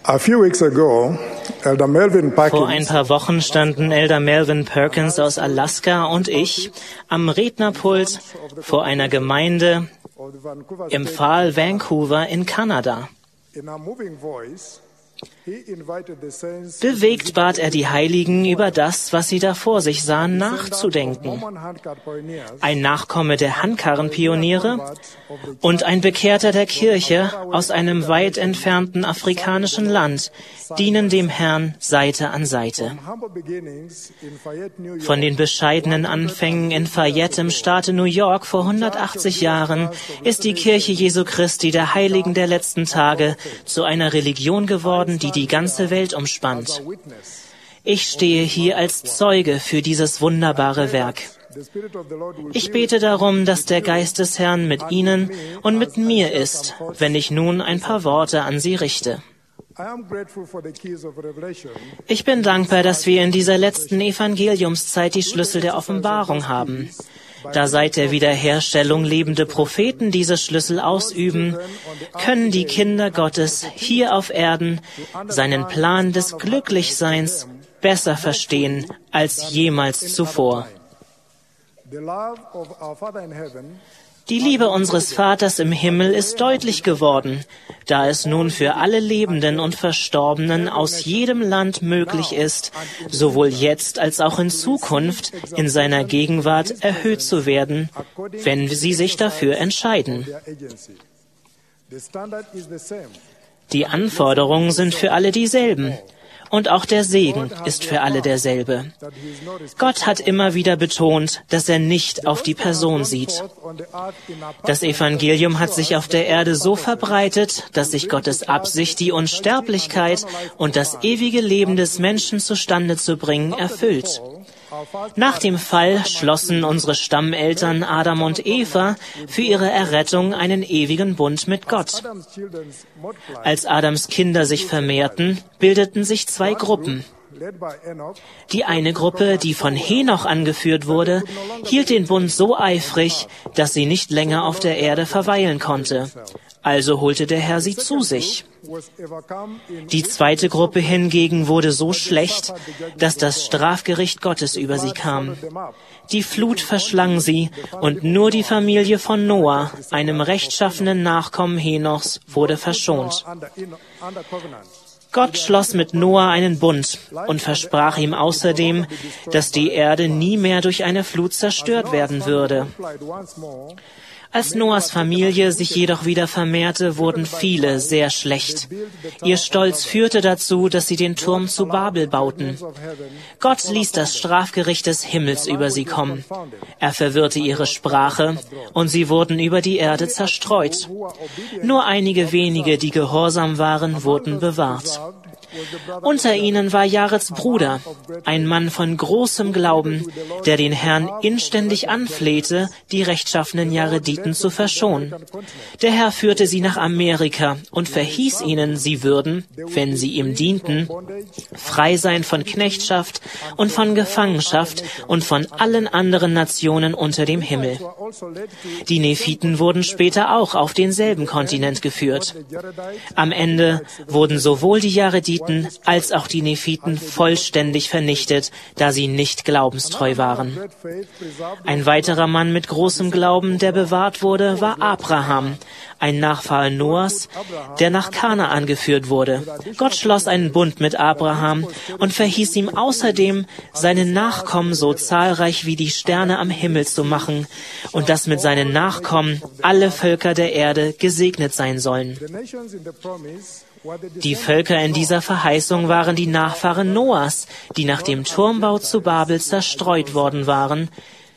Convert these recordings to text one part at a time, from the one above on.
A few weeks ago, Elder Melvin Perkins, Vor ein paar Wochen standen Elder Melvin Perkins aus Alaska und ich am Rednerpult vor einer Gemeinde im Pfahl Vancouver in Kanada. in a moving voice, he invited the saints Bewegt bat er die Heiligen, über das, was sie da vor sich sahen, nachzudenken. Mormon handcart pioneers Ein Nachkomme der Handkarrenpioniere und ein Bekehrter der Kirche aus einem weit entfernten afrikanischen Land dienen dem Herrn Seite an Seite. humble beginnings in Fayette, New York, Von den bescheidenen Anfängen in Fayette im Staate New York vor 180 Jahren ist die Kirche Jesu Christi der Heiligen der letzten Tage zu einer Religion geworden, die die ganze Welt umspannt. witness. Ich stehe hier als Zeuge für dieses wunderbare Werk. The Spirit of the Lord will Ich bete darum, dass der Geist des Herrn mit Ihnen und mit mir ist, wenn ich nun ein paar Worte an Sie richte. I am grateful for the keys of Revelation. Ich bin dankbar, dass wir in dieser letzten Evangeliumszeit die Schlüssel der Offenbarung haben. Da seit der Wiederherstellung lebende Propheten diese Schlüssel ausüben, können die Kinder Gottes hier auf Erden seinen Plan des Glücklichseins besser verstehen als jemals zuvor. The love of our Father in heaven Die Liebe unseres Vaters im Himmel ist deutlich geworden, da es nun für alle Lebenden und Verstorbenen aus jedem Land möglich ist, sowohl jetzt als auch in Zukunft in seiner Gegenwart erhöht zu werden, wenn sie sich dafür entscheiden. their agency. The standard is the same. Die Anforderungen sind für alle dieselben. Und auch der Segen ist für alle derselbe. That he is not Gott hat immer wieder betont, dass er nicht auf die Person sieht. forth on the earth in a Das Evangelium hat sich auf der Erde so verbreitet, dass sich Gottes Absicht, die Unsterblichkeit und das ewige Leben des Menschen zustande zu bringen, erfüllt. Nach dem Fall schlossen unsere Stammeltern Adam und Eva für ihre Errettung einen ewigen Bund mit Gott. Adam's children's multiplied, Als Adams Kinder sich vermehrten, bildeten sich zwei Gruppen. led by Enoch, Die eine Gruppe, die von Henoch angeführt wurde, hielt den Bund so eifrig, dass sie nicht länger auf der Erde verweilen konnte. Also holte der Herr sie zu sich. was overcome in Die zweite Gruppe hingegen wurde so schlecht, dass das Strafgericht Gottes über sie kam. them up. Die Flut verschlang sie und nur die Familie von Noah, einem rechtschaffenen Nachkommen Henochs, wurde verschont. Under covenant. Gott schloss mit Noah einen Bund und versprach ihm außerdem, dass die Erde nie mehr durch eine Flut zerstört werden würde. Multiplied once more, Als Noahs Familie sich jedoch wieder vermehrte, wurden viele sehr schlecht. Ihr Stolz führte dazu, dass sie den Turm zu Babel bauten. Gott ließ das Strafgericht des Himmels über sie kommen. Er verwirrte ihre Sprache und sie wurden über die Erde zerstreut. Nur einige wenige, die gehorsam waren, wurden bewahrt. Unter ihnen war Jareds Bruder, ein Mann von großem Glauben, der den Herrn inständig anflehte, die rechtschaffenen Jarediten zu verschonen. Der Herr führte sie nach Amerika und verhieß ihnen, sie würden, wenn sie ihm dienten, frei sein von Knechtschaft und von Gefangenschaft und von allen anderen Nationen unter dem Himmel. also led to Die Nephiten wurden später auch auf denselben Kontinent geführt. Am Ende wurden sowohl die Jarediten als auch die Nephiten vollständig vernichtet, da sie nicht glaubenstreu waren. great faith preserved Ein weiterer Mann mit großem Glauben, der bewahrt wurde, war Abraham, ein Nachfahre Noahs, der nach Kanaan geführt wurde. Gott schloss einen Bund mit Abraham und verhieß ihm außerdem, seine Nachkommen so zahlreich wie die Sterne am Himmel zu machen und dass mit seinen Nachkommen alle Völker der Erde gesegnet sein sollen. the nations in the promise were the Die Völker in dieser Verheißung waren die Nachfahren Noahs, die nach dem Turmbau zu Babel zerstreut worden waren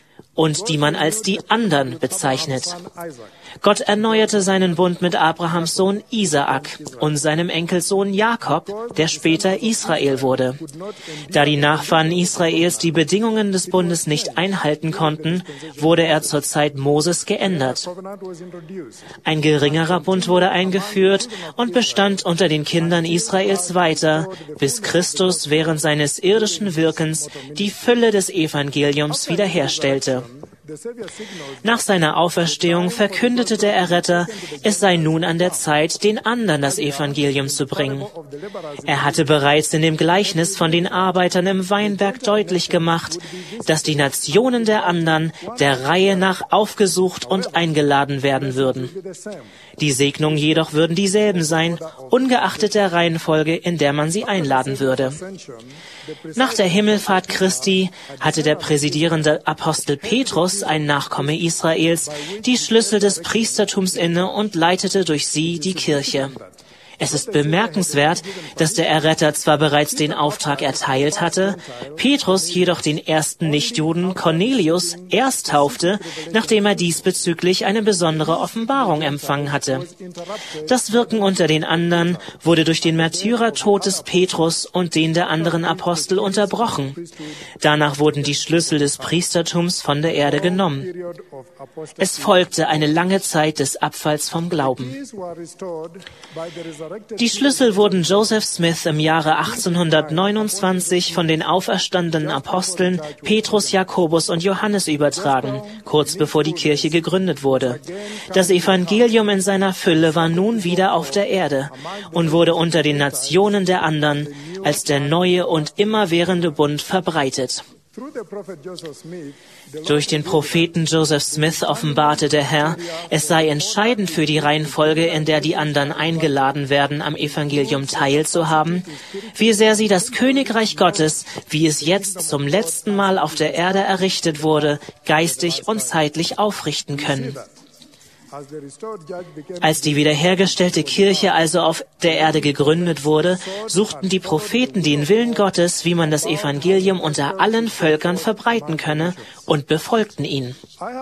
und die man als die anderen bezeichnet. son Isaac. Gott erneuerte seinen Bund mit Abrahams Sohn Isaak und seinem Enkelsohn Jakob, der später Israel wurde. Da die Nachfahren Israels die Bedingungen des Bundes nicht einhalten konnten, wurde er zur Zeit Moses geändert. Covenant was introduced. Ein geringerer Bund wurde eingeführt und bestand unter den Kindern Israels weiter, bis Christus während seines irdischen Wirkens die Fülle des Evangeliums wiederherstellte. Nach seiner Auferstehung verkündete der Erretter, es sei nun an der Zeit, den anderen das Evangelium zu bringen. Er hatte bereits in dem Gleichnis von den Arbeitern im Weinberg deutlich gemacht, dass die Nationen der anderen der Reihe nach aufgesucht und eingeladen werden würden. Die Segnungen jedoch würden dieselben sein, ungeachtet der Reihenfolge, in der man sie einladen würde. Nach der Himmelfahrt Christi hatte der präsidierende Apostel Petrus, ein Nachkomme Israels, die Schlüssel des Priestertums inne und leitete durch sie die Kirche. Es ist bemerkenswert, dass der Erretter zwar bereits den Auftrag erteilt hatte, Petrus jedoch den ersten Nichtjuden Cornelius erst taufte, nachdem er diesbezüglich eine besondere Offenbarung empfangen hatte. Das Wirken unter den anderen wurde durch den Märtyrertod des Petrus und den der anderen Apostel unterbrochen. Danach wurden die Schlüssel des Priestertums von der Erde genommen. Es folgte eine lange Zeit des Abfalls vom Glauben. Die Schlüssel wurden Joseph Smith im Jahre 1829 von den auferstandenen Aposteln Petrus, Jakobus und Johannes übertragen, kurz bevor die Kirche gegründet wurde. Das Evangelium in seiner Fülle war nun wieder auf der Erde und wurde unter den Nationen der anderen als der neue und immerwährende Bund verbreitet. Durch den Propheten Joseph Smith offenbarte der Herr, es sei entscheidend für die Reihenfolge, in der die anderen eingeladen werden, am Evangelium teilzuhaben, wie sehr sie das Königreich Gottes, wie es jetzt zum letzten Mal auf der Erde errichtet wurde, geistig und zeitlich aufrichten können. Als die wiederhergestellte Kirche also auf der Erde gegründet wurde, suchten die Propheten den Willen Gottes, wie man das Evangelium unter allen Völkern verbreiten könne, und befolgten ihn.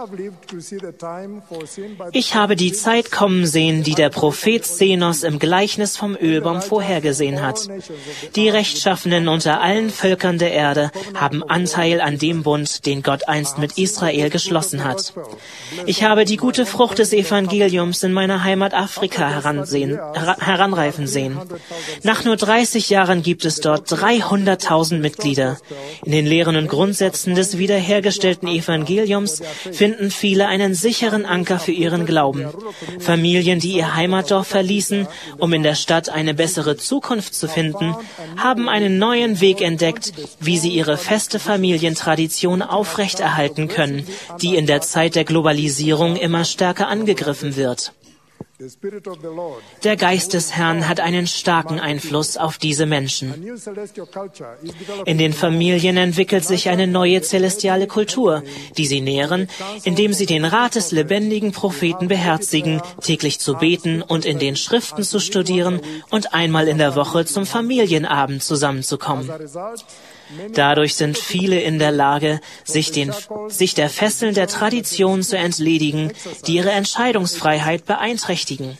Ich habe die Zeit kommen sehen, die der Prophet Zenos im Gleichnis vom Ölbaum vorhergesehen hat. Die Rechtschaffenen unter allen Völkern der Erde haben Anteil an dem Bund, den Gott einst mit Israel geschlossen hat. Ich habe die gute Frucht des Evangeliums in meiner Heimat Afrika heranreifen sehen. Nach nur 30 Jahren gibt es dort 300.000 Mitglieder. In den Lehren und Grundsätzen des wiederhergestellten Evangeliums finden viele einen sicheren Anker für ihren Glauben. Familien, die ihr Heimatdorf verließen, um in der Stadt eine bessere Zukunft zu finden, haben einen neuen Weg entdeckt, wie sie ihre feste Familientradition aufrechterhalten können, die in der Zeit der Globalisierung immer stärker angegriffen wird. Der Geist des Herrn hat einen starken Einfluss auf diese Menschen. In den Familien entwickelt sich eine neue celestiale Kultur, die sie nähren, indem sie den Rat des lebendigen Propheten beherzigen, täglich zu beten und in den Schriften zu studieren und einmal in der Woche zum Familienabend zusammenzukommen. Dadurch sind viele in der Lage, sich der Fesseln der Tradition zu entledigen, die ihre Entscheidungsfreiheit beeinträchtigen.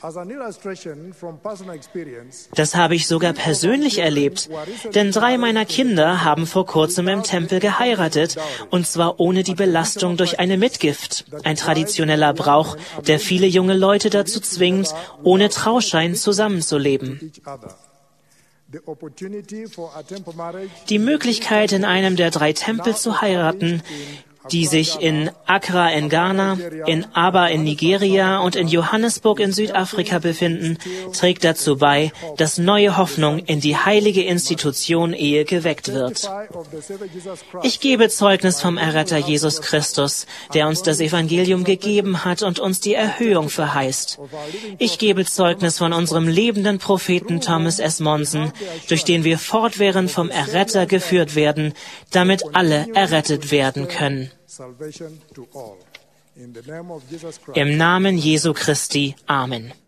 Das habe ich sogar persönlich erlebt, denn 3 meiner Kinder haben vor kurzem im Tempel geheiratet, und zwar ohne die Belastung durch eine Mitgift, ein traditioneller Brauch, der viele junge Leute dazu zwingt, ohne Trauschein zusammenzuleben. Die Möglichkeit, in einem der 3 Tempel zu heiraten, die sich in Accra in Ghana, in Aba in Nigeria und in Johannesburg in Südafrika befinden, trägt dazu bei, dass neue Hoffnung in die heilige Institution Ehe geweckt wird. Ich gebe Zeugnis vom Erretter Jesus Christus, der uns das Evangelium gegeben hat und uns die Erhöhung verheißt. Ich gebe Zeugnis von unserem lebenden Propheten Thomas S. Monson, durch den wir fortwährend vom Erretter geführt werden, damit alle errettet werden können. Im Namen Jesu Christi. Amen.